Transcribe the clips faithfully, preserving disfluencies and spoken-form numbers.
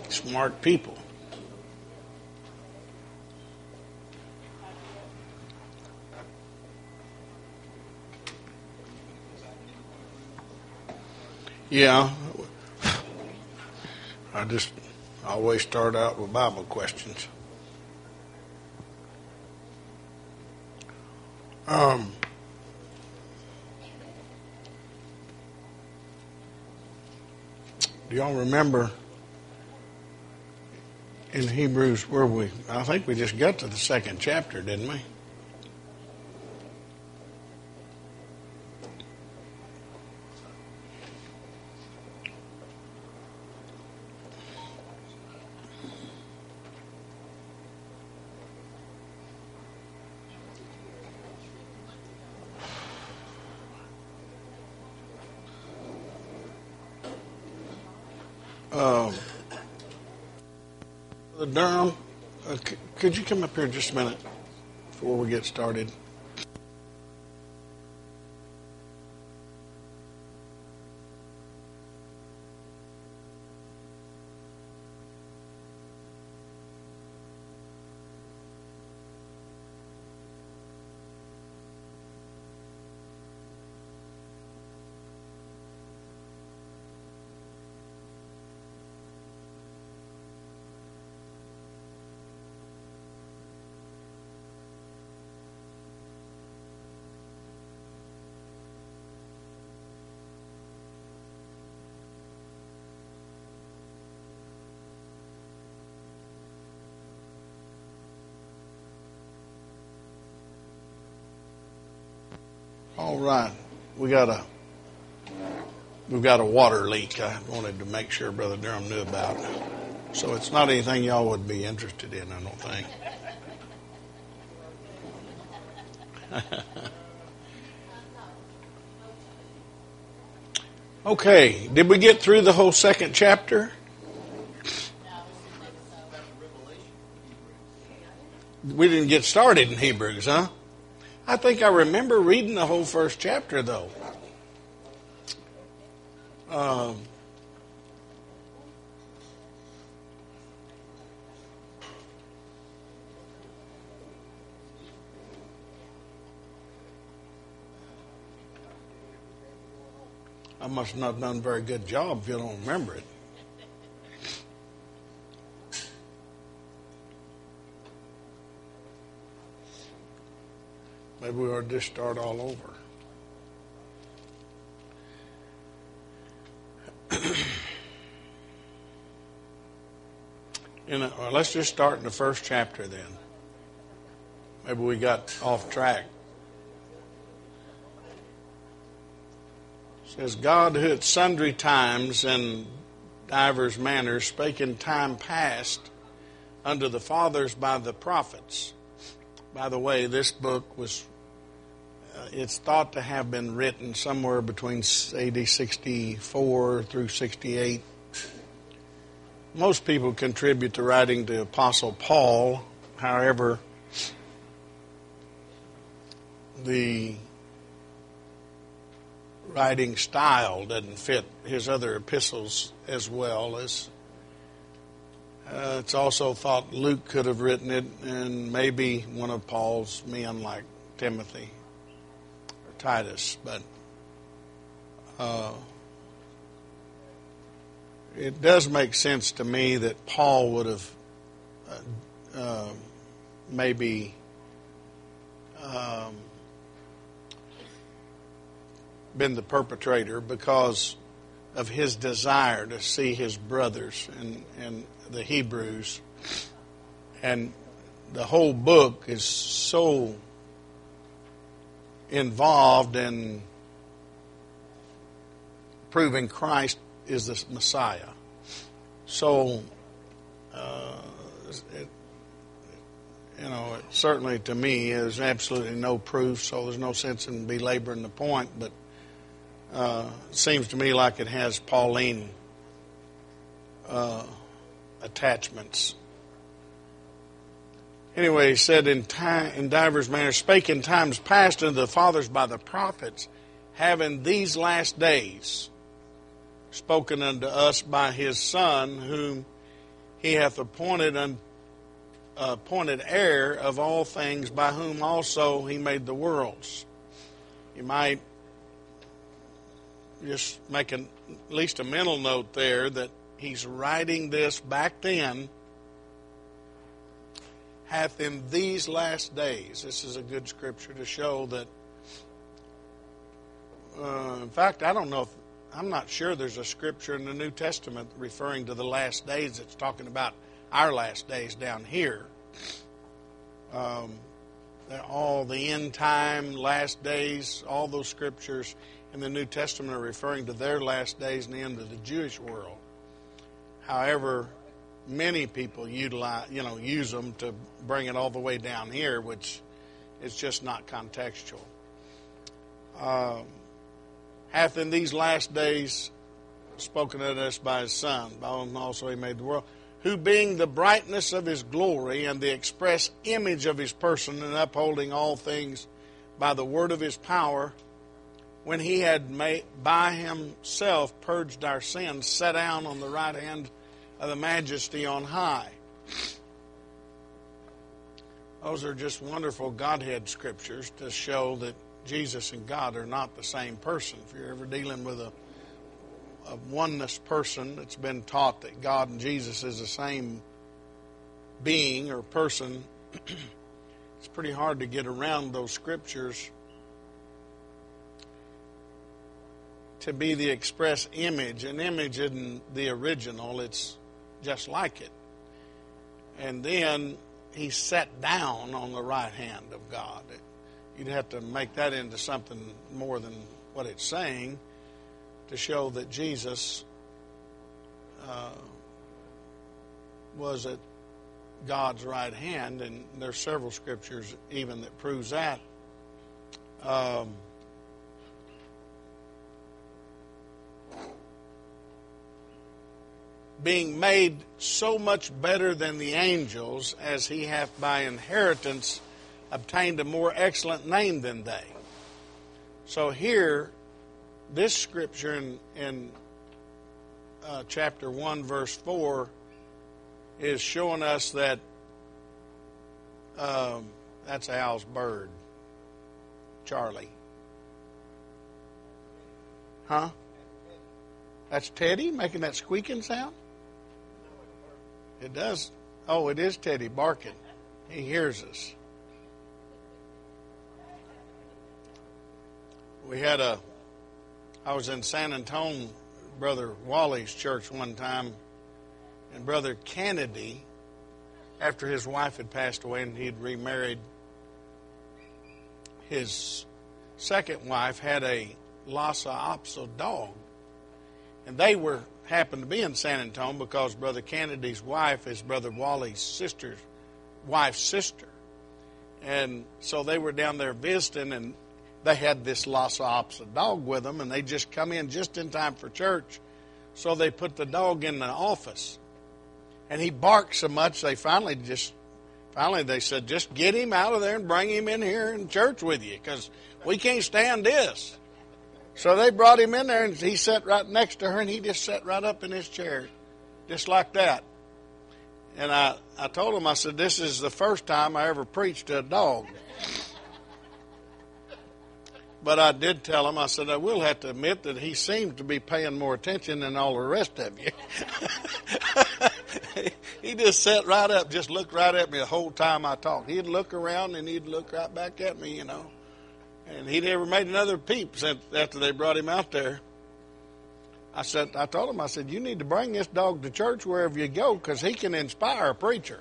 Smart people. Yeah. I just always start out with Bible questions. Um, do y'all remember in Hebrews where we, I think we just got to the second chapter, didn't we? Um, Durham, uh, c- could you come up here just a minute before we get started? All right, we got a we've got a water leak. I wanted to make sure Brother Durham knew about it. So it's not anything y'all would be interested in, I don't think. Okay, did we get through the whole second chapter? We didn't get started in Hebrews, huh? I think I remember reading the whole first chapter, though. Um, I must not have done a very good job if you don't remember it. Maybe we ought to just start all over. You know, well, let's just start in the first chapter then. Maybe we got off track. It says, God who at sundry times and divers manners spake in time past unto the fathers by the prophets. By the way, this book was, uh, it's thought to have been written somewhere between A D sixty-four through sixty-eight. Most people contribute the writing to Apostle Paul. However, the writing style doesn't fit his other epistles as well as uh, it's also thought Luke could have written it, and maybe one of Paul's men like Timothy or Titus. But uh, it does make sense to me that Paul would have uh, uh, maybe um, been the perpetrator because of his desire to see his brothers and, and the Hebrews. And the whole book is so involved in proving Christ is the Messiah. So, uh, it, you know, it certainly to me is absolutely no proof, so there's no sense in belaboring the point, but uh, it seems to me like it has Pauline uh, attachments. Anyway, he said, in, time, in divers manners, spake in times past unto the fathers by the prophets, having these last days spoken unto us by his Son, whom he hath appointed un, uh, appointed heir of all things, by whom also he made the worlds. You might just make an, at least a mental note there that he's writing this back then, hath in these last days. This is a good scripture to show that, uh, in fact, I don't know if, I'm not sure there's a scripture in the New Testament referring to the last days. It's talking about our last days down here. Um, all the end time, last days, all those scriptures in the New Testament are referring to their last days and the end of the Jewish world. However, many people utilize, you know, use them to bring it all the way down here, which is just not contextual. Um, hath in these last days spoken unto us by his Son, by whom also he made the world, who being the brightness of his glory and the express image of his person, and upholding all things by the word of his power, when he had made, by himself purged our sins, sat down on the right hand of the majesty on high. Those are just wonderful Godhead scriptures to show that Jesus and God are not the same person. If you're ever dealing with a, a oneness person that's been taught that God and Jesus is the same being or person, it's pretty hard to get around those scriptures. To be the express image. An image isn't the original, it's just like it. And then he sat down on the right hand of God. You'd have to make that into something more than what it's saying to show that Jesus uh, was at God's right hand, and there's several scriptures even that proves that. Um, being made so much better than the angels, as he hath by inheritance obtained a more excellent name than they. So here, this scripture in, in uh, chapter one, verse four, is showing us that, um, that's Al's bird, Charlie. Huh? That's Teddy making that squeaking sound? It does. Oh, it is Teddy barking. He hears us. We had a, I was in San Antonio, Brother Wally's church one time, and Brother Kennedy, after his wife had passed away and he'd remarried, his second wife had a Lhasa Apso dog. And they were happened to be in San Antonio because Brother Kennedy's wife is Brother Wally's sister's wife's sister. And so they were down there visiting, and they had this Lhasa Apso dog with them, and they just come in just in time for church. So they put the dog in the office. And he barked so much, they finally just, finally they said, just get him out of there and bring him in here in church with you, because we can't stand this. So they brought him in there, and he sat right next to her, and he just sat right up in his chair, just like that. And I, I told him, I said, this is the first time I ever preached to a dog. But I did tell him, I said, I will have to admit that he seemed to be paying more attention than all the rest of you. He just sat right up, just looked right at me the whole time I talked. He'd look around, and he'd look right back at me, you know. And he never made another peep since after they brought him out there. I said, I told him, I said, you need to bring this dog to church wherever you go, because he can inspire a preacher.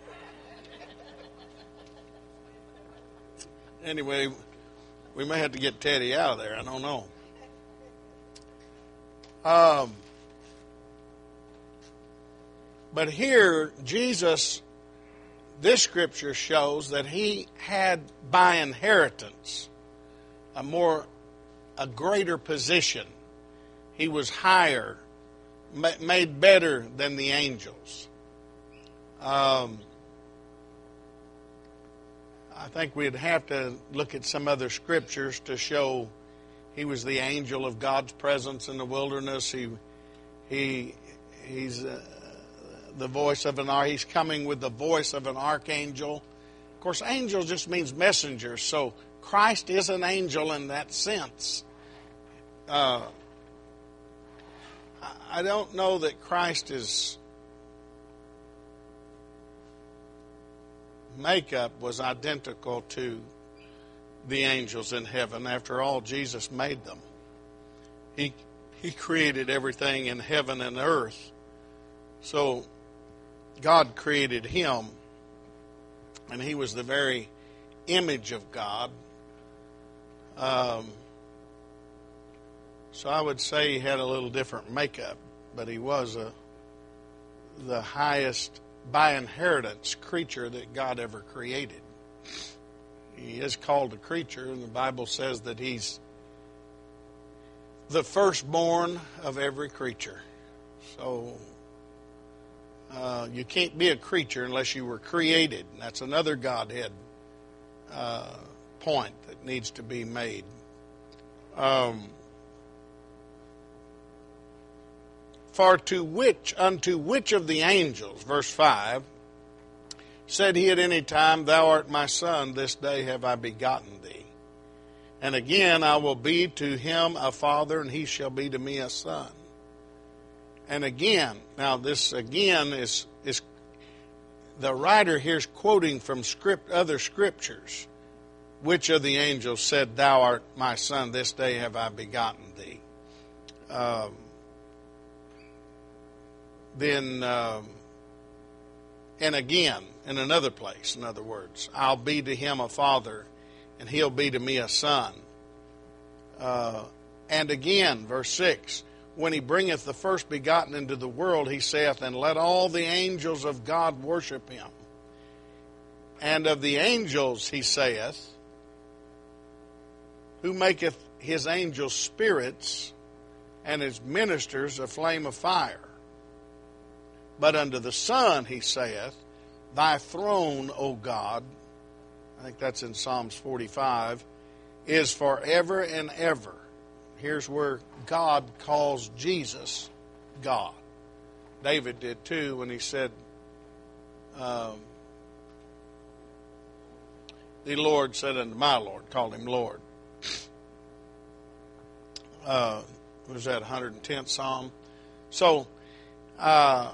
Anyway, we may have to get Teddy out of there. I don't know. Um, but here, Jesus, this scripture shows that he had by inheritance a more, a greater position. He was higher, made better than the angels. Um, I think we'd have to look at some other scriptures to show he was the angel of God's presence in the wilderness. He, he, he's uh, the voice of an ar. He's coming with the voice of an archangel. Of course, angel just means messenger, so Christ is an angel in that sense. Uh, I don't know that Christ is makeup was identical to the angels in heaven. After all, Jesus made them. He He created everything in heaven and earth. So God created him, and he was the very image of God. Um, so I would say he had a little different makeup, but he was a the highest, by inheritance, creature that God ever created. He is called a creature, and the Bible says that he's the firstborn of every creature. So uh, you can't be a creature unless you were created. And that's another Godhead uh, point that needs to be made. Um, For to which, unto which of the angels, verse five, said he at any time, Thou art my son, this day have I begotten thee. And again, I will be to him a father, and he shall be to me a son. And again, now this again is, is the writer here is quoting from script, other scriptures. Which of the angels said, Thou art my son, this day have I begotten thee? Um, then, um, and again, in another place, in other words, I'll be to him a father, and he'll be to me a son. Uh, and again, verse six, when he bringeth the first begotten into the world, he saith, and let all the angels of God worship him. And of the angels, he saith, who maketh his angels spirits, and his ministers a flame of fire. But unto the Son, he saith, Thy throne, O God, I think that's in Psalms forty-five, is forever and ever. Here's where God calls Jesus God. David did too when he said, um, the Lord said unto my Lord, called him Lord. Uh, what was that, one hundred tenth Psalm? So, uh,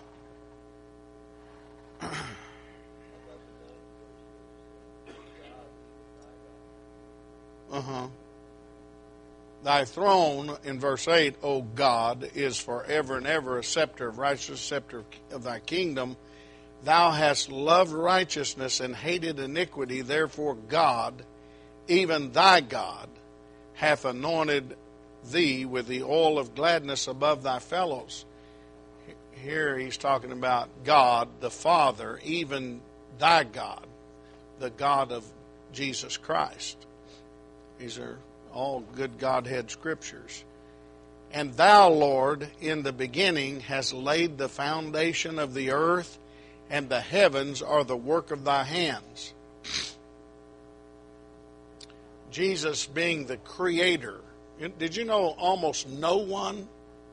uh-huh. Thy throne, in verse eight, O God, is forever and ever a scepter of righteousness, scepter of thy kingdom. Thou hast loved righteousness and hated iniquity. Therefore God, even thy God, hath anointed thee with the oil of gladness above thy fellows. Here he's talking about God, the Father, even thy God, the God of Jesus Christ. These are all good Godhead scriptures. And thou, Lord, in the beginning hast laid the foundation of the earth, and the heavens are the work of thy hands. Jesus being the creator. Did you know almost no one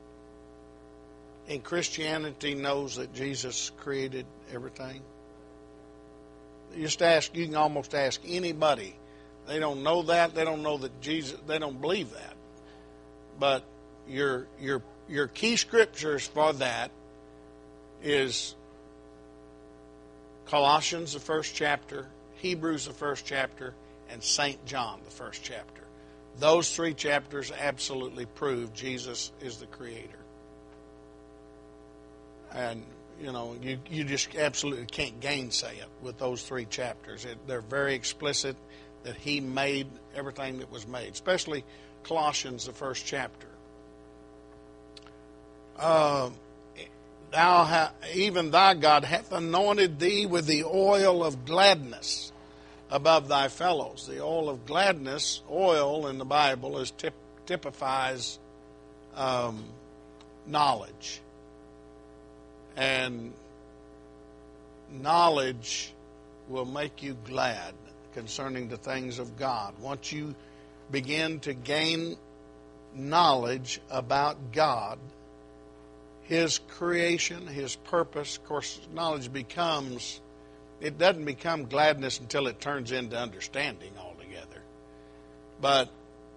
in Christianity knows that Jesus created everything? Just ask, you can almost ask anybody. They don't know that. They don't know that Jesus, they don't believe that. But your your your key scriptures for that is Colossians, the first chapter, Hebrews, the first chapter, and Saint John, the first chapter. Those three chapters absolutely prove Jesus is the creator. And, you know, you, you just absolutely can't gainsay it with those three chapters. It, they're very explicit that he made everything that was made, especially Colossians, the first chapter. Uh, Thou ha, even thy God hath anointed thee with the oil of gladness above thy fellows. The oil of gladness, oil in the Bible, is tip, typifies um, knowledge. And knowledge will make you glad concerning the things of God. Once you begin to gain knowledge about God, His creation, His purpose. Of course, knowledge becomes, it doesn't become gladness until it turns into understanding altogether. But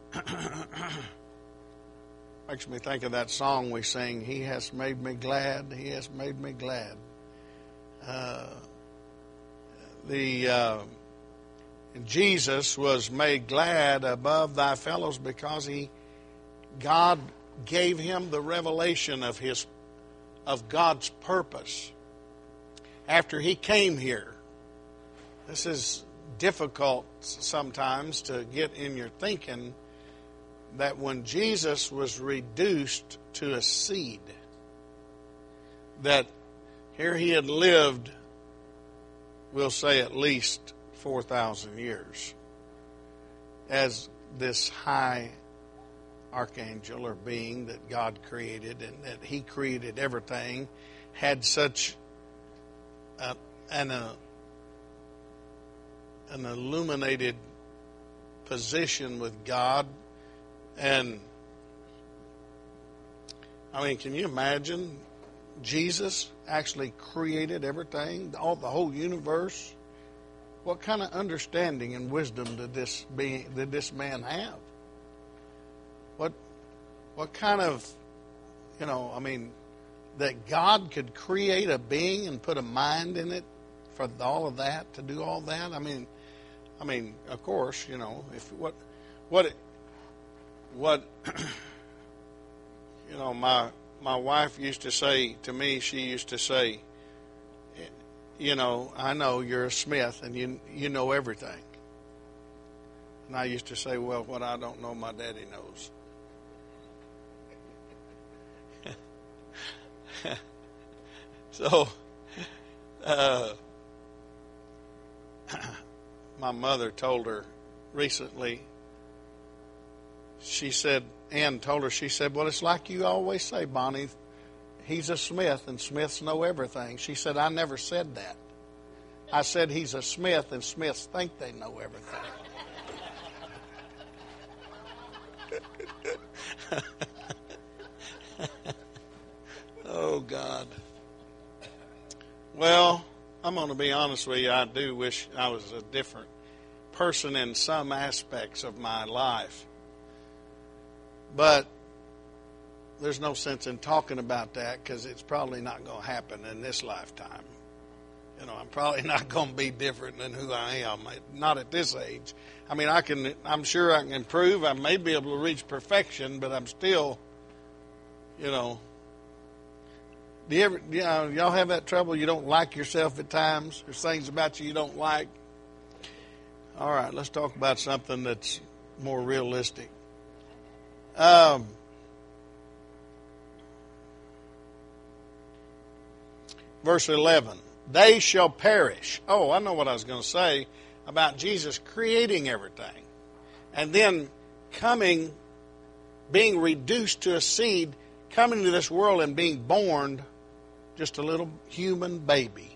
makes me think of that song we sing, He has made me glad, He has made me glad. Uh, the uh, Jesus was made glad above thy fellows because he, God gave him the revelation of his, of God's purpose after he came here. This is difficult sometimes to get in your thinking, that when Jesus was reduced to a seed, that here he had lived, we'll say at least four thousand years as this high archangel or being that God created, and that he created everything, had such a, an, a, an illuminated position with God. And I mean, can you imagine Jesus actually created everything, all the whole universe? What kind of understanding and wisdom did this be, did this man have? What what kind of, you know, I mean, that God could create a being and put a mind in it for all of that, to do all that? I mean, I mean, of course, you know, if what what what you know, my my wife used to say to me, she used to say, you know, I know you're a Smith and you you know everything. And I used to say, well, what I don't know, my daddy knows. So, uh, my mother told her recently, she said, Ann told her, she said, well, it's like you always say, Bonnie, he's a Smith and Smiths know everything. She said, I never said that. I said he's a Smith and Smiths think they know everything. Oh, God. Well, I'm going to be honest with you. I do wish I was a different person in some aspects of my life. But there's no sense in talking about that, because it's probably not going to happen in this lifetime. You know, I'm probably not going to be different than who I am, not at this age. I mean, I can, I'm sure I can improve. I may be able to reach perfection, but I'm still, you know. Do you ever, you know, y'all have that trouble? You don't like yourself at times? There's things about you you don't like? All right, let's talk about something that's more realistic. Um, verse eleven, they shall perish. Oh, I know what I was going to say about Jesus creating everything. And then coming, being reduced to a seed, coming to this world and being born just a little human baby.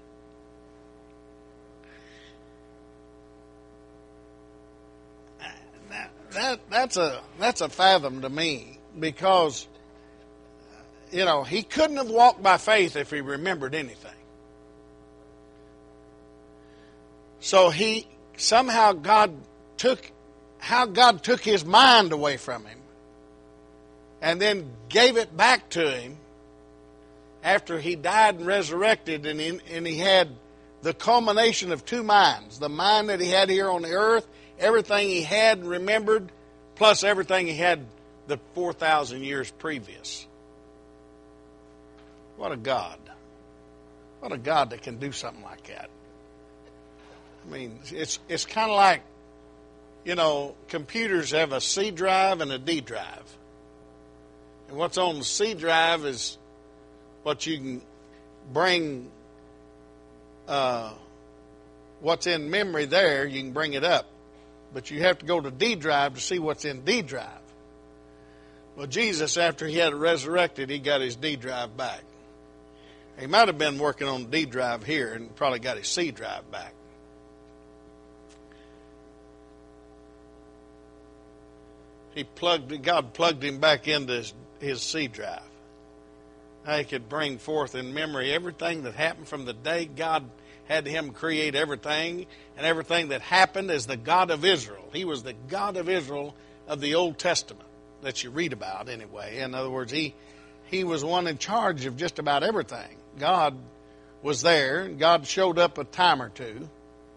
That, that, that's a that's a fathom to me, because, you know, he couldn't have walked by faith if he remembered anything. So he somehow God took how God took his mind away from him and then gave it back to him after he died and resurrected, and he, and he had the culmination of two minds. The mind that he had here on the earth, everything he had and remembered, plus everything he had the four thousand years previous. What a God. What a God that can do something like that. I mean, it's it's kind of like, you know, computers have a C drive and a D drive. And what's on the C drive is what you can bring, uh, what's in memory there, you can bring it up. But you have to go to D drive to see what's in D drive. Well, Jesus, after he had resurrected, he got his D drive back. He might have been working on D drive here and probably got his C drive back. He plugged, God plugged him back into his, his C drive. He could bring forth in memory everything that happened from the day God had him create everything, and everything that happened as the God of Israel. He was the God of Israel of the Old Testament that you read about anyway. In other words, he he was one in charge of just about everything. God was there, and God showed up a time or two.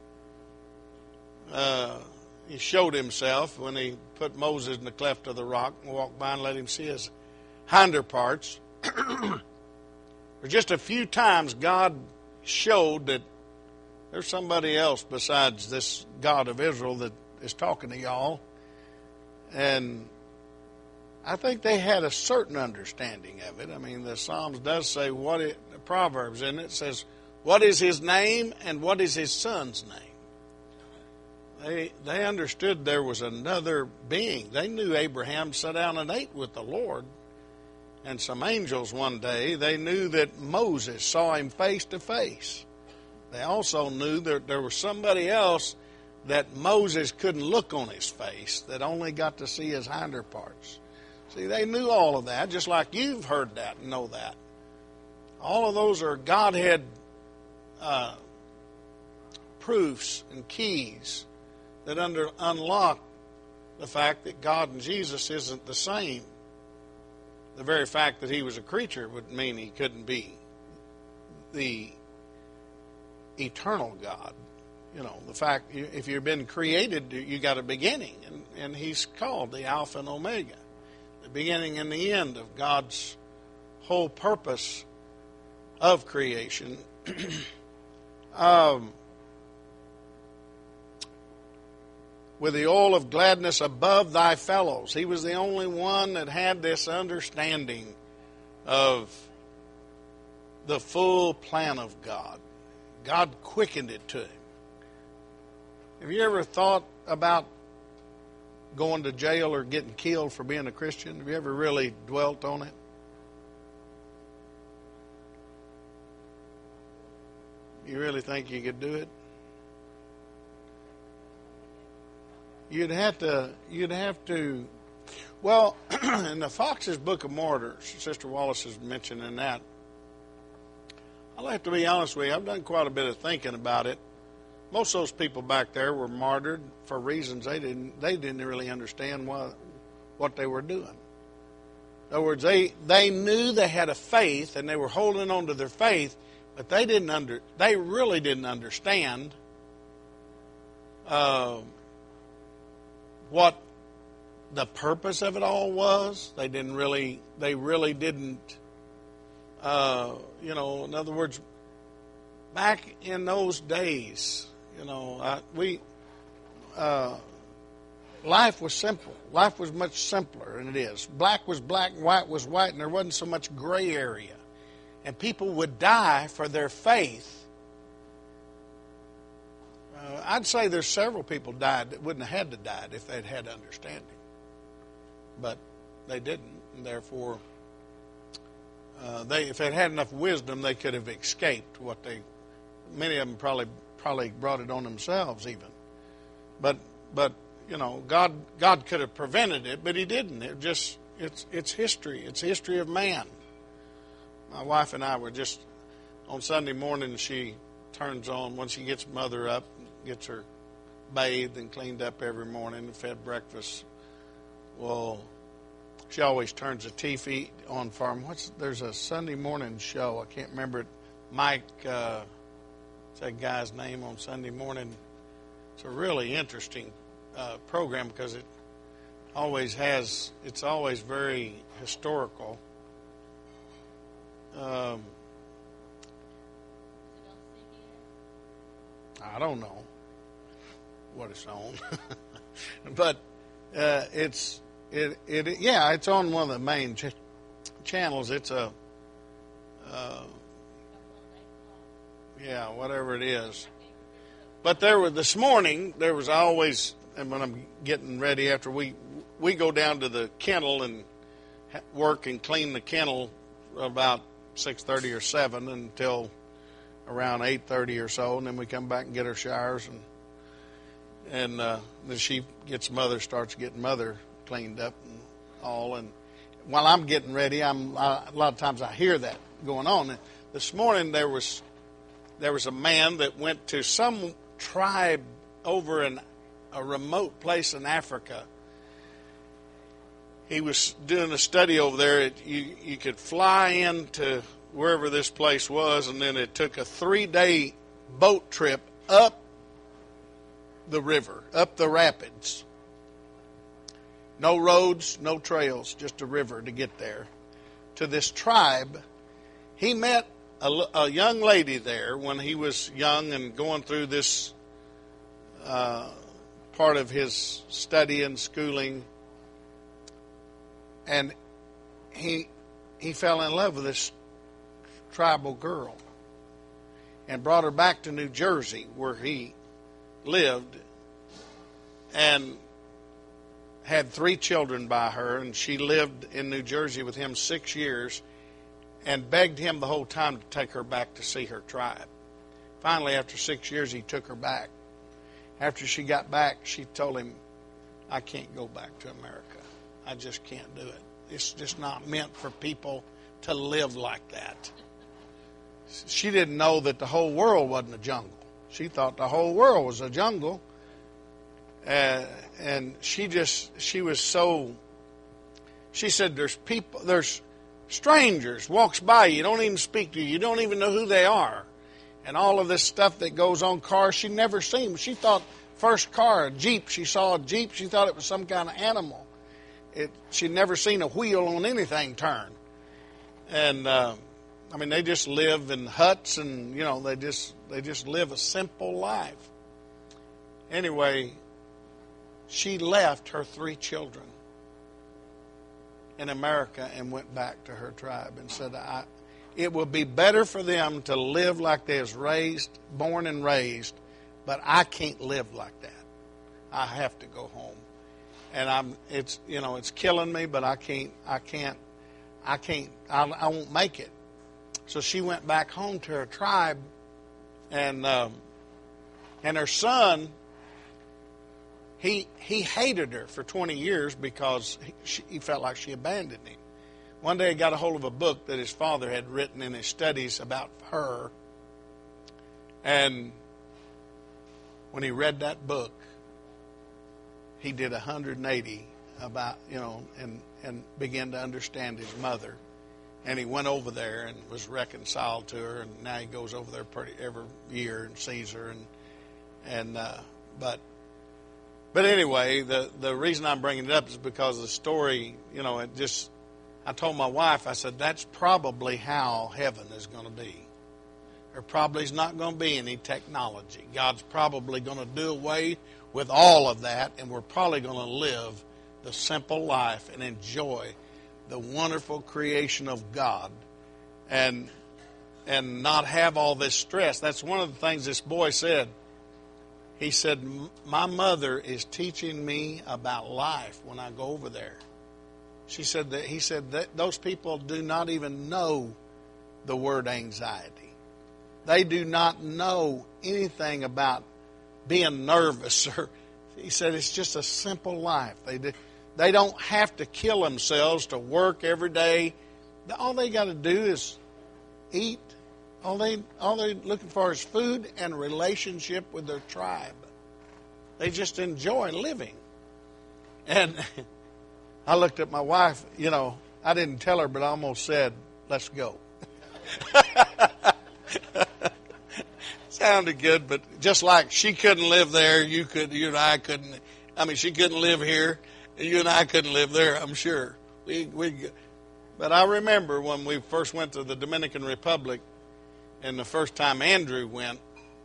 Uh, he showed himself when he put Moses in the cleft of the rock and walked by and let him see his hinder parts. For just a few times, God showed that there's somebody else besides this God of Israel that is talking to y'all. And I think they had a certain understanding of it. I mean, the Psalms does say what it, the Proverbs in it says, what is his name and what is his son's name? They they understood there was another being. They knew Abraham sat down and ate with the Lord and some angels one day. They knew that Moses saw him face to face. They also knew that there was somebody else that Moses couldn't look on his face, that only got to see his hinder parts. See, they knew all of that, just like you've heard that and know that. All of those are Godhead uh, proofs and keys that under, unlock the fact that God and Jesus isn't the same. The very fact that he was a creature would mean he couldn't be the eternal God. You know, the fact, if you've been created, you got a beginning, and, and he's called the Alpha and Omega, the beginning and the end of God's whole purpose of creation. um, with the oil of gladness above thy fellows. He was the only one that had this understanding of the full plan of God. God quickened it to him. Have you ever thought about going to jail or getting killed for being a Christian? Have you ever really dwelt on it? You really think you could do it? You'd have to, you'd have to, well, in the Fox's Book of Martyrs, Sister Wallace is mentioning that. I'll have to be honest with you, I've done quite a bit of thinking about it. Most of those people back there were martyred for reasons they didn't, they didn't really understand what, what they were doing. In other words, they, they knew they had a faith and they were holding on to their faith, but they didn't under, they really didn't understand uh, what the purpose of it all was. They didn't really, they really didn't, uh, you know, in other words, back in those days, you know, I, we, uh, life was simple. Life was much simpler than it is. Black was black, white was white, and there wasn't so much gray area. And people would die for their faith. Uh, I'd say there's several people died that wouldn't have had to die if they'd had understanding. But they didn't, and therefore, uh, they if they'd had enough wisdom, they could have escaped what they, many of them probably probably brought it on themselves even. But, but you know, God God could have prevented it, but he didn't. It just, it's it's history. It's the history of man. My wife and I were just, on Sunday morning, she turns on, when she gets mother up, gets her bathed and cleaned up every morning and fed breakfast. Well, she always turns the T V on for him. What's, there's a Sunday morning show, I can't remember it. Mike, uh, what's that guy's name on Sunday morning? It's a really interesting uh, program because it always has, it's always very historical. Um, I don't know what it's on, but uh, it's it, it yeah it's on one of the main ch- channels. It's a uh, yeah whatever it is. But there was this morning there was always, and when I'm getting ready after we we go down to the kennel and work and clean the kennel about six thirty or seven until around eight thirty or so, and then we come back and get our showers, and and uh, then she gets mother, starts getting mother cleaned up and all. And while I'm getting ready, I'm uh, a lot of times I hear that going on. And this morning there was there was a man that went to some tribe over in a remote place in Africa. He was doing a study over there. It, you you could fly into wherever this place was, and then it took a three-day boat trip up the river, up the rapids. No roads, no trails, just a river to get there. To this tribe, he met a, a young lady there when he was young and going through this uh, part of his study and schooling. And he he fell in love with this tribal girl and brought her back to New Jersey where he lived, and had three children by her, and she lived in New Jersey with him six years and begged him the whole time to take her back to see her tribe. Finally, after six years, he took her back. After she got back, she told him, I can't go back to America. I just can't do it. It's just not meant for people to live like that. She didn't know that the whole world wasn't a jungle. She thought the whole world was a jungle. Uh, and she just, she was so, she said, there's people, there's strangers walks by you, don't even speak to you, you don't even know who they are. And all of this stuff that goes on cars she'd never seen. She thought first car, a Jeep, she saw a Jeep, she thought it was some kind of animal. It, she'd never seen a wheel on anything turn. And, uh, I mean, they just live in huts and, you know, they just, they just live a simple life. Anyway, she left her three children in America and went back to her tribe and said, I, it would be better for them to live like they was raised, born and raised, but I can't live like that. I have to go home. And I'm, it's, you know, it's killing me, but I can't, I can't, I can't, I, I won't make it. So she went back home to her tribe, and, um, and her son, He he hated her for twenty years because he, she, he felt like she abandoned him. One day he got a hold of a book that his father had written in his studies about her. And when he read that book, he did one hundred eighty about, you know, and, and began to understand his mother. And he went over there and was reconciled to her. And now he goes over there pretty every year and sees her. And, and uh, but... But anyway, the, the reason I'm bringing it up is because the story, you know, it just, I told my wife, I said, that's probably how heaven is going to be. There probably is not going to be any technology. God's probably going to do away with all of that, and we're probably going to live the simple life and enjoy the wonderful creation of God and, and not have all this stress. That's one of the things this boy said. He said, my mother is teaching me about life when I go over there. She said that he said that those people do not even know the word anxiety. They do not know anything about being nervous. Or he said it's just a simple life. They do, they don't have to kill themselves to work every day. All they got to do is eat. All they all they're looking for is food and relationship with their tribe. They just enjoy living. And I looked at my wife, you know, I didn't tell her, but I almost said, let's go. Sounded good, but just like she couldn't live there, you could, you and I couldn't. I mean, she couldn't live here, and you and I couldn't live there, I'm sure. We we. But I remember when we first went to the Dominican Republic, and the first time Andrew went,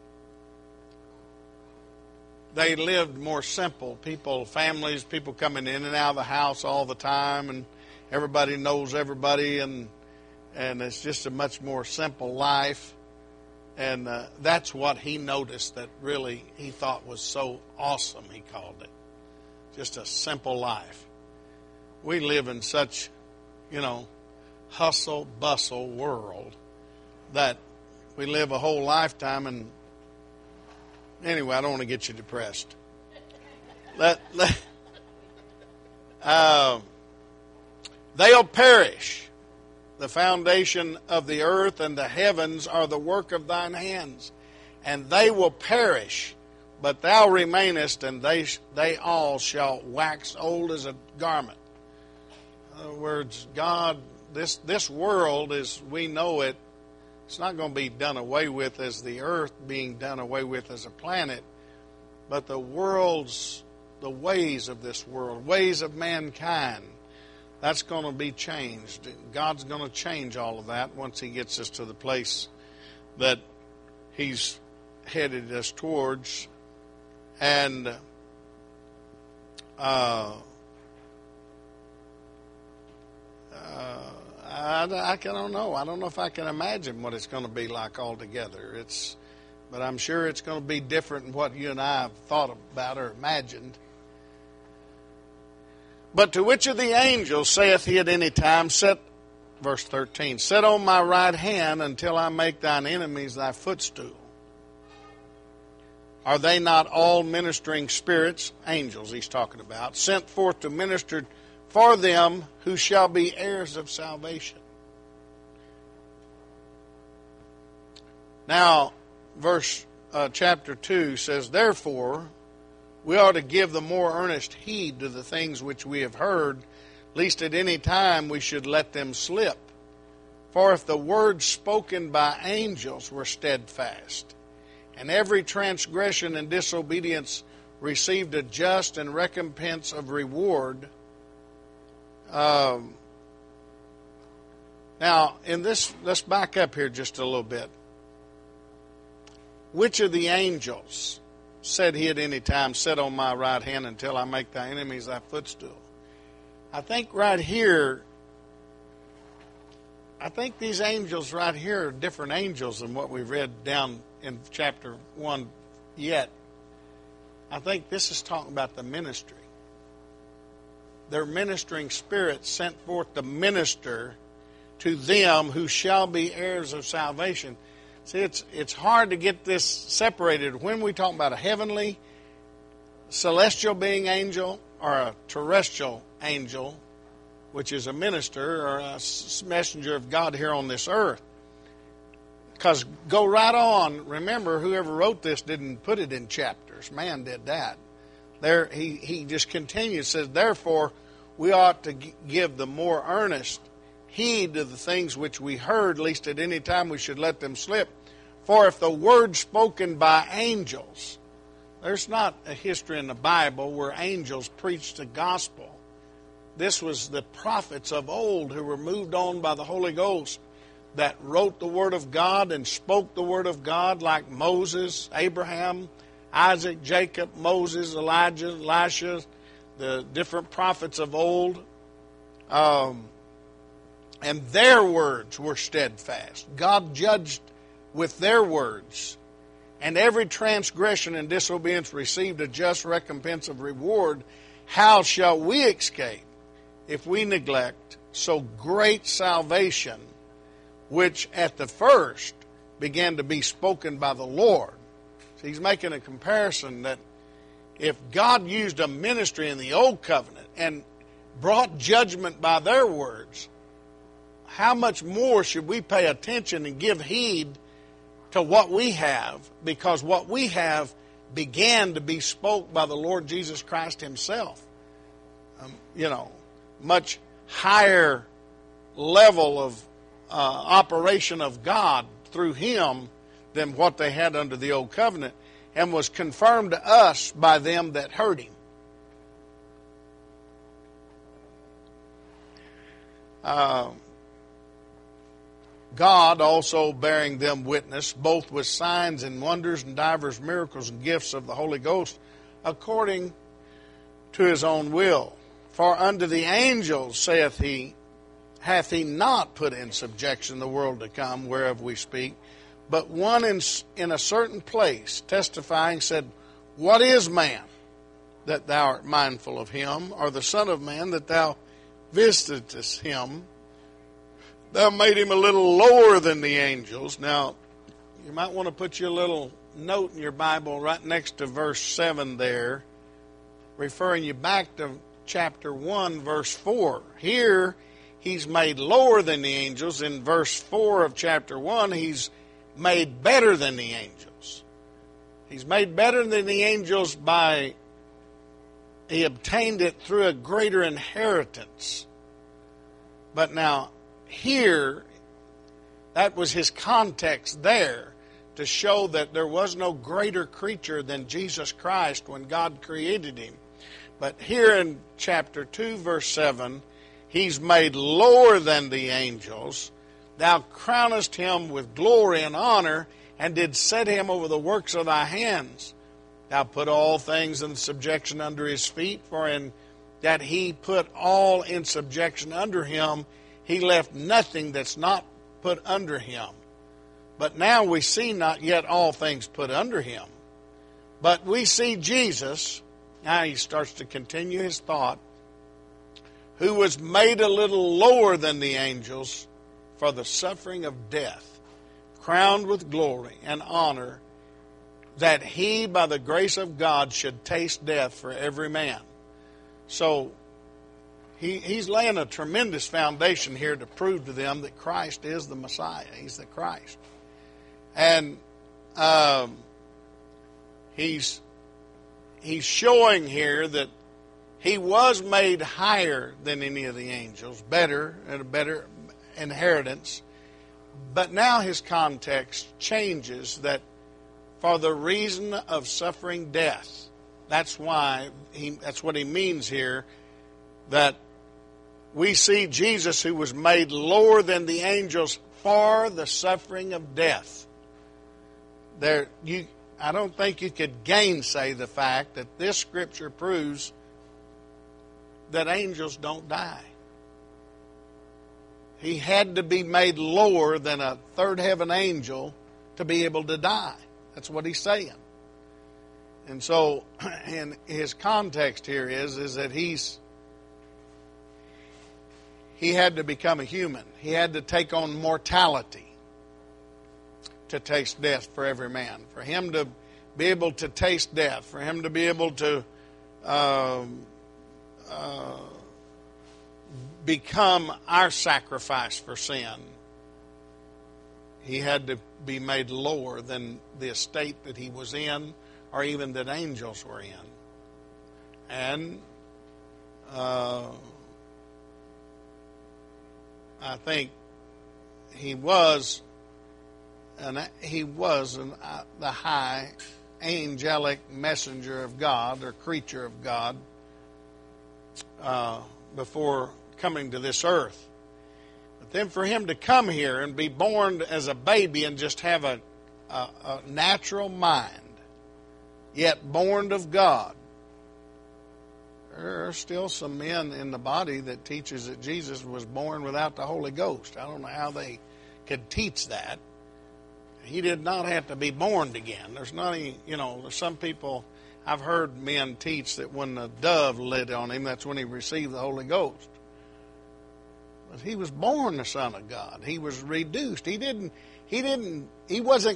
they lived more simple. People, families, people coming in and out of the house all the time, and everybody knows everybody, and and it's just a much more simple life. And uh, that's what he noticed that really he thought was so awesome, he called it. Just a simple life. We live in such, you know, hustle, bustle world that we live a whole lifetime, and anyway, I don't want to get you depressed. Let, let, uh, They'll perish. The foundation of the earth and the heavens are the work of thine hands, and they will perish, but thou remainest, and they they all shall wax old as a garment. In other words, God, this this world, as we know it, it's not going to be done away with as the earth being done away with as a planet, but the world's, the ways of this world, ways of mankind, that's going to be changed. God's going to change all of that once He gets us to the place that He's headed us towards. And uh, uh, I, I don't know. I don't know if I can imagine what it's going to be like altogether. It's, but I'm sure it's going to be different than what you and I have thought about or imagined. But to which of the angels saith he at any time, set, verse thirteen, set on my right hand until I make thine enemies thy footstool? Are they not all ministering spirits, angels he's talking about, sent forth to minister for them who shall be heirs of salvation? Now, verse uh, chapter two says, therefore, we ought to give the more earnest heed to the things which we have heard, lest at any time we should let them slip. For if the words spoken by angels were steadfast, and every transgression and disobedience received a just and recompense of reward. Um, now, in this, let's back up here just a little bit. Which of the angels said he at any time, sit on my right hand until I make thy enemies thy footstool? I think right here, I think these angels right here are different angels than what we've read down in chapter one yet. I think this is talking about the ministry. They're ministering spirits sent forth to minister to them who shall be heirs of salvation. See, it's it's hard to get this separated. When we talk about a heavenly, celestial being angel or a terrestrial angel, which is a minister or a messenger of God here on this earth. Because go right on. Remember, whoever wrote this didn't put it in chapters. Man did that. There, he, he just continues, says, therefore, we ought to give the more earnest heed to the things which we heard, lest at any time we should let them slip. For if the word spoken by angels, there's not a history in the Bible where angels preached the gospel. This was the prophets of old who were moved on by the Holy Ghost that wrote the Word of God and spoke the Word of God, like Moses, Abraham, Isaac, Jacob, Moses, Elijah, Elisha, the different prophets of old. Um, and their words were steadfast. God judged with their words. And every transgression and disobedience received a just recompense of reward. How shall we escape if we neglect so great salvation, which at the first began to be spoken by the Lord? So he's making a comparison that if God used a ministry in the Old Covenant and brought judgment by their words, how much more should we pay attention and give heed to what we have? Because what we have began to be spoke by the Lord Jesus Christ Himself. Um, you know, much higher level of uh, operation of God through Him than what they had under the Old Covenant, and was confirmed to us by them that heard Him. Uh, God also bearing them witness, both with signs and wonders and divers miracles and gifts of the Holy Ghost, according to His own will. For unto the angels, saith He, hath He not put in subjection the world to come, whereof we speak, but one in, in a certain place, testifying, said, what is man, that thou art mindful of him, or the son of man, that thou visitest him? Thou made him a little lower than the angels. Now, you might want to put your little note in your Bible right next to verse seven there, referring you back to chapter one, verse four. Here, he's made lower than the angels. In verse four of chapter one, he's made better than the angels. He's made better than the angels by, he obtained it through a greater inheritance. But now, here, that was his context there, to show that there was no greater creature than Jesus Christ when God created him. But here in chapter two, verse seven, he's made lower than the angels. Thou crownest him with glory and honor, and did set him over the works of thy hands. Thou put all things in subjection under his feet, for in that he put all in subjection under him, he left nothing that's not put under him. But now we see not yet all things put under him. But we see Jesus, now he starts to continue his thought, who was made a little lower than the angels for the suffering of death, crowned with glory and honor, that he, by the grace of God, should taste death for every man. So, he, he's laying a tremendous foundation here to prove to them that Christ is the Messiah. He's the Christ. And um, he's he's showing here that he was made higher than any of the angels, better, and a better inheritance. But now his context changes, that for the reason of suffering death. That's why he, that's what he means here, that we see Jesus, who was made lower than the angels for the suffering of death. There, you, I don't think you could gainsay the fact that this scripture proves that angels don't die. He had to be made lower than a third heaven angel to be able to die. That's what he's saying. And so, and his context here is, is that he's, he had to become a human. He had to take on mortality to taste death for every man. For him to be able to taste death, for him to be able to um, uh, become our sacrifice for sin, he had to be made lower than the estate that he was in, or even that angels were in. And uh, I think he was And he was an, uh, the high angelic messenger of God, or creature of God, uh, before coming to this earth. But then for him to come here and be born as a baby and just have a, a, a natural mind, yet born of God. There are still some men in the body that teaches that Jesus was born without the Holy Ghost. I don't know how they could teach that. He did not have to be born again. There's not any, you know, there's some people, I've heard men teach that when the dove lit on him, that's when he received the Holy Ghost. But he was born the Son of God. He was reduced. He didn't, he didn't, he wasn't,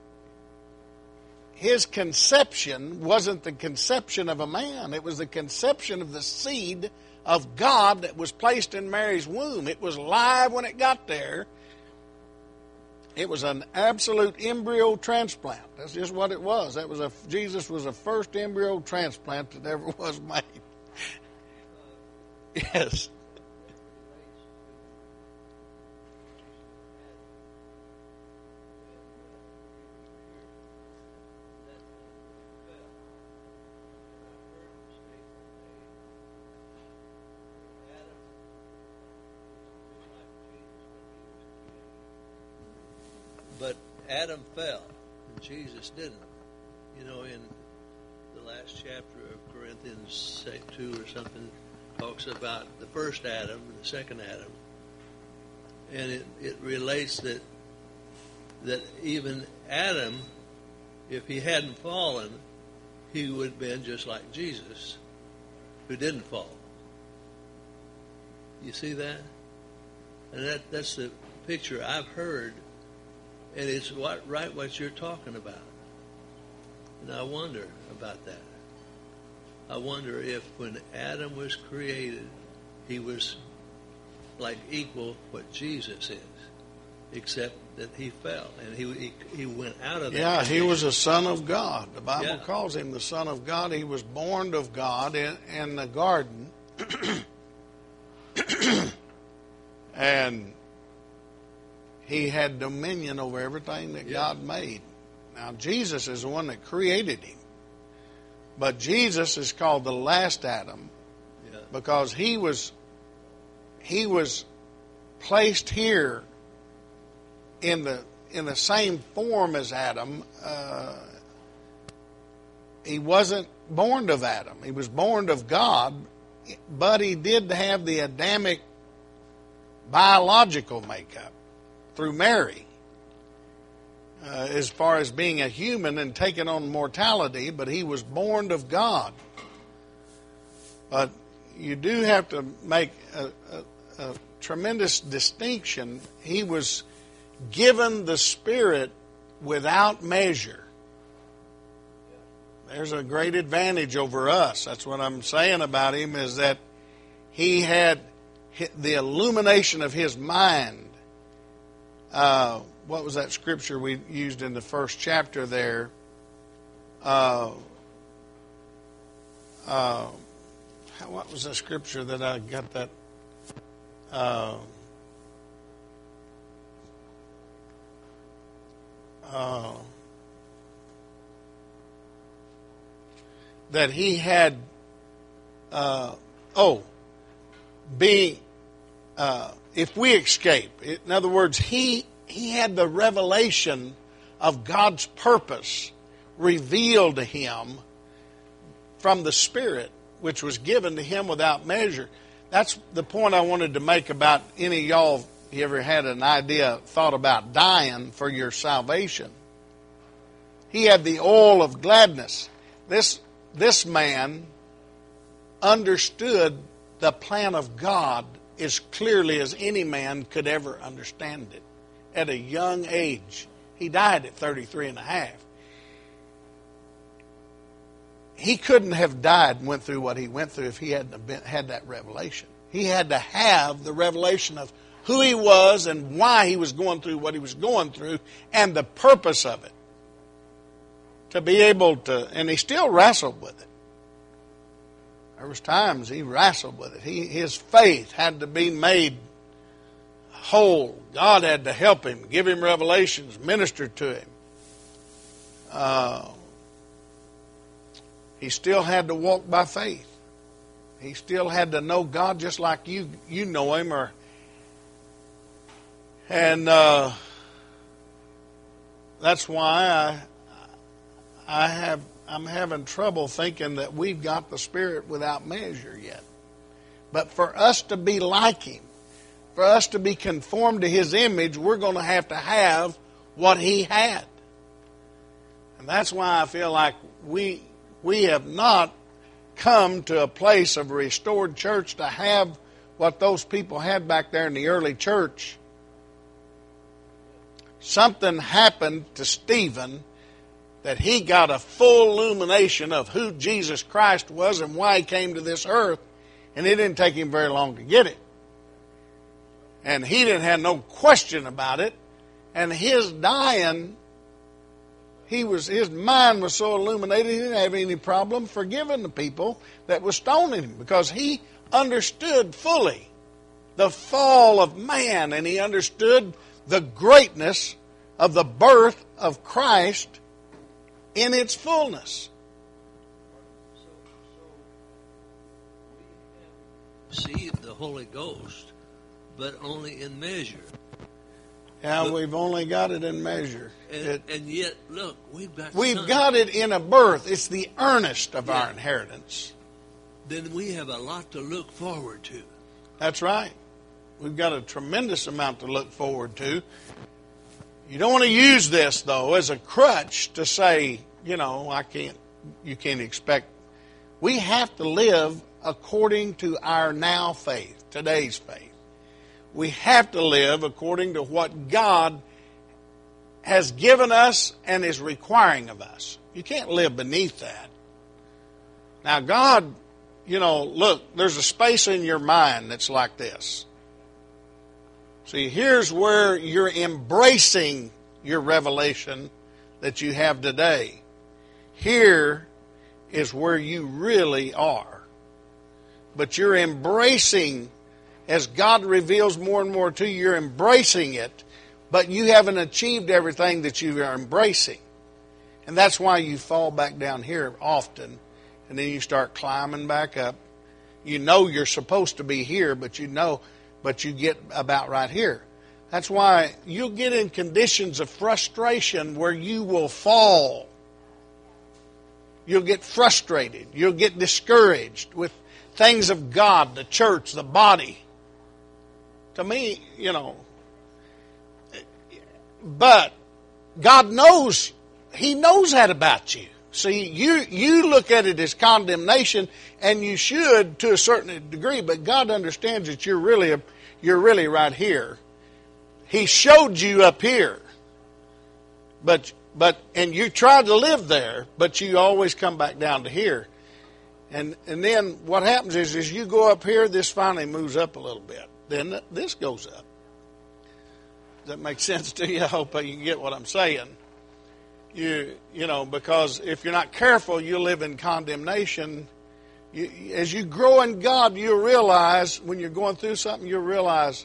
his conception wasn't the conception of a man. It was the conception of the seed of God that was placed in Mary's womb. It was live when it got there. It was an absolute embryo transplant. That's just what it was. That was a Jesus was the first embryo transplant that ever was made. Yes. But Adam fell, and Jesus didn't. You know, in the last chapter of Corinthians two or something, talks about the first Adam and the second Adam. And it, it relates that that even Adam, if he hadn't fallen, he would have been just like Jesus, who didn't fall. You see that? And that that's the picture I've heard. And it's what, right what you're talking about. And I wonder about that. I wonder if when Adam was created, he was like equal what Jesus is, except that he fell and he he, he went out of that. Yeah, condition. he was a son of God. The Bible Yeah. calls him the son of God. He was born of God in, in the garden. And he had dominion over everything that Yeah. God made. Now, Jesus is the one that created him. But Jesus is called the last Adam Yeah. because he was he was placed here in the in the same form as Adam. Uh, he wasn't born of Adam. He was born of God, but he did have the Adamic biological makeup through Mary, uh, as far as being a human and taking on mortality, but he was born of God. But you do have to make a, a, a tremendous distinction. He was given the Spirit without measure. There's a great advantage over us. That's what I'm saying about him, is that he had the illumination of his mind. Uh, what was that scripture we used in the first chapter there? Uh, uh, what was the scripture that I got that? Uh, uh, that he had, uh, oh, being, uh, if we escape, in other words, he he had the revelation of God's purpose revealed to him from the Spirit, which was given to him without measure. That's the point I wanted to make about any of y'all. You ever had an idea, thought about dying for your salvation? He had the oil of gladness. This this man understood the plan of God as clearly as any man could ever understand it. At a young age, he died at thirty-three and a half. He couldn't have died and went through what he went through if he hadn't been, had that revelation. He had to have the revelation of who he was and why he was going through what he was going through and the purpose of it. To be able to, and he still wrestled with it. There was times he wrestled with it. He, his faith had to be made whole. God had to help him, give him revelations, minister to him. Uh, he still had to walk by faith. He still had to know God just like you you know him. Or and uh, that's why I I have. I'm having trouble thinking that we've got the Spirit without measure yet. But for us to be like him, for us to be conformed to his image, we're going to have to have what he had. And that's why I feel like we we have not come to a place of a restored church to have what those people had back there in the early church. Something happened to Stephen that he got a full illumination of who Jesus Christ was and why he came to this earth, and it didn't take him very long to get it. And he didn't have no question about it. And his dying, he was his mind was so illuminated, he didn't have any problem forgiving the people that were stoning him, because he understood fully the fall of man, and he understood the greatness of the birth of Christ in its fullness. Received the Holy Ghost, but only in measure. Yeah, But- we've only got it in measure. And, It- and yet, look, we've got we've some. got it in a birth. It's the earnest of our Yeah. inheritance. Then we have a lot to look forward to. That's right. We've got a tremendous amount to look forward to. You don't want to use this, though, as a crutch to say, you know, I can't, you can't expect. We have to live according to our now faith, today's faith. We have to live according to what God has given us and is requiring of us. You can't live beneath that. Now, God, you know, look, there's a space in your mind that's like this. See, here's where you're embracing your revelation that you have today. Here is where you really are. But you're embracing, as God reveals more and more to you, you're embracing it, but you haven't achieved everything that you are embracing. And that's why you fall back down here often, and then you start climbing back up. You know you're supposed to be here, but you know, but you get about right here. That's why you'll get in conditions of frustration where you will fall. You'll get frustrated. You'll get discouraged with things of God, the church, the body. To me, you know, but God knows, He knows that about you. See, you, you look at it as condemnation, and you should to a certain degree, but God understands that you're really, a, you're really right here. He showed you up here, but but and you tried to live there, but you always come back down to here. And and then what happens is, as you go up here, this finally moves up a little bit. Then this goes up. Does that make sense to you? I hope you can get what I'm saying. You you know, because if you're not careful, you'll live in condemnation. You, as you grow in God, you'll realize, when you're going through something, you'll realize.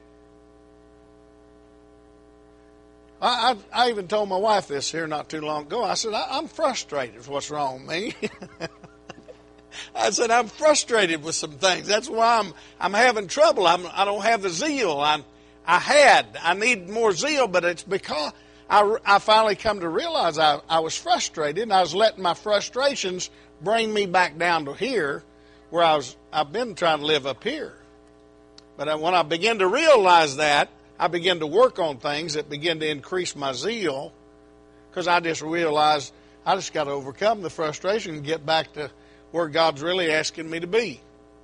I, I, I even told my wife this here not too long ago. I said, I, I'm frustrated with what's wrong with me. I said, I'm frustrated with some things. That's why I'm I'm having trouble. I'm, I don't have the zeal I'm, I had. I need more zeal, but it's because I, I finally come to realize I, I was frustrated, and I was letting my frustrations bring me back down to here, where I was. I've been trying to live up here. But when I began to realize that, I began to work on things that began to increase my zeal, because I just realized I just got to overcome the frustration and get back to where God's really asking me to be.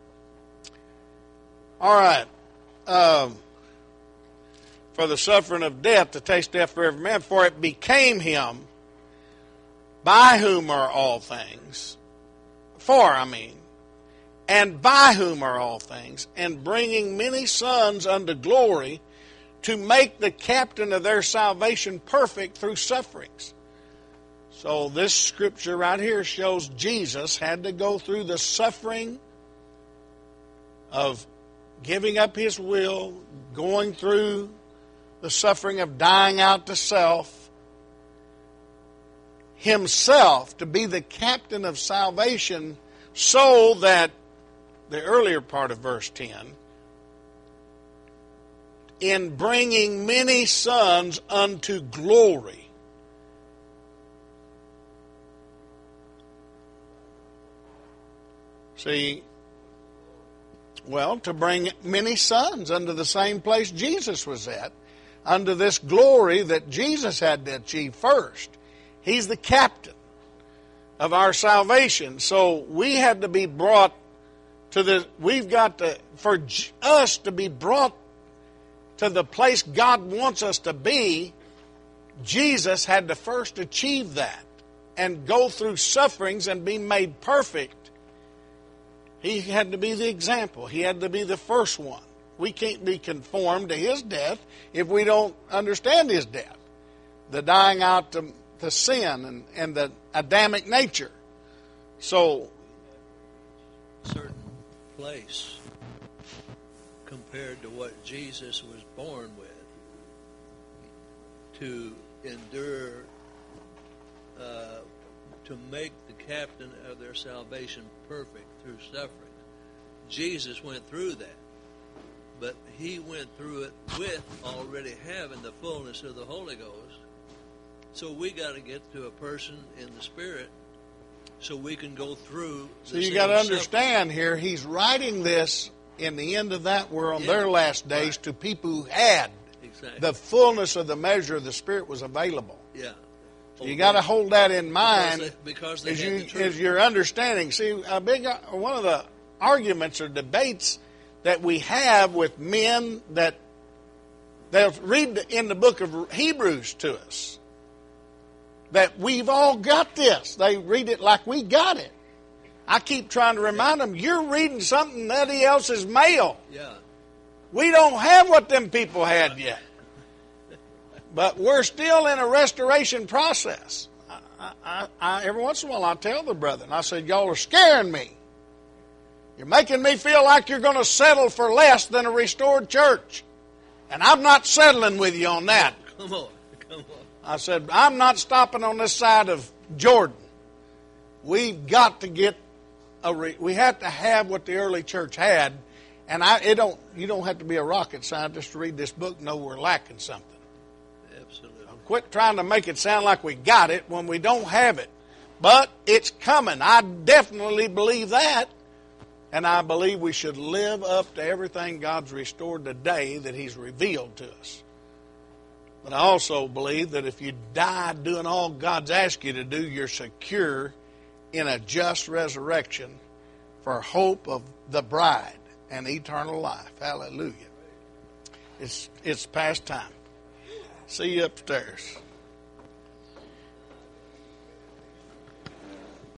All right. Um, for the suffering of death, to taste death for every man, for it became him, by whom are all things, for, I mean, and by whom are all things, and bringing many sons unto glory, to make the captain of their salvation perfect through sufferings. So this scripture right here shows Jesus had to go through the suffering of giving up his will, going through the suffering of dying out to self, himself to be the captain of salvation, so that, the earlier part of verse ten, in bringing many sons unto glory. See, well, to bring many sons unto the same place Jesus was at, unto this glory that Jesus had to achieve first. He's the captain of our salvation. So we had to be brought to the, we've got to, for us to be brought to the place God wants us to be, Jesus had to first achieve that and go through sufferings and be made perfect. He had to be the example. He had to be the first one. We can't be conformed to his death if we don't understand his death. The dying out to, to sin and, and the Adamic nature. So, certain place compared to what Jesus was born with, to endure, uh, to make the captain of their salvation perfect through suffering. Jesus went through that, but he went through it with already having the fullness of the Holy Ghost. So we got to get to a person in the Spirit so we can go through the So you got to understand here, he's writing this in the end of that world, yeah, their last days, right, to people who had exactly the fullness of the measure of the Spirit was available. Yeah. So you got to hold that in mind because they, because they as, had you, the truth. as you're understanding. See, a big one of the arguments or debates that we have with men that they'll read in the book of Hebrews to us, that we've all got this. They read it like we got it. I keep trying to remind them, you're reading something somebody else is mail. Yeah. We don't have what them people had yet. But we're still in a restoration process. I, I, I, every once in a while I tell the brethren, I said, y'all are scaring me. You're making me feel like you're going to settle for less than a restored church. And I'm not settling with you on that. Come on, come on. I said, I'm not stopping on this side of Jordan. We've got to get a, re, we have to have what the early church had. And I, it don't, you don't have to be a rocket scientist to read this book and know we're lacking something. Absolutely. Quit trying to make it sound like we got it when we don't have it. But it's coming. I definitely believe that. And I believe we should live up to everything God's restored today that He's revealed to us. But I also believe that if you die doing all God's asked you to do, you're secure in a just resurrection for hope of the bride and eternal life. Hallelujah. It's, it's past time. See you upstairs.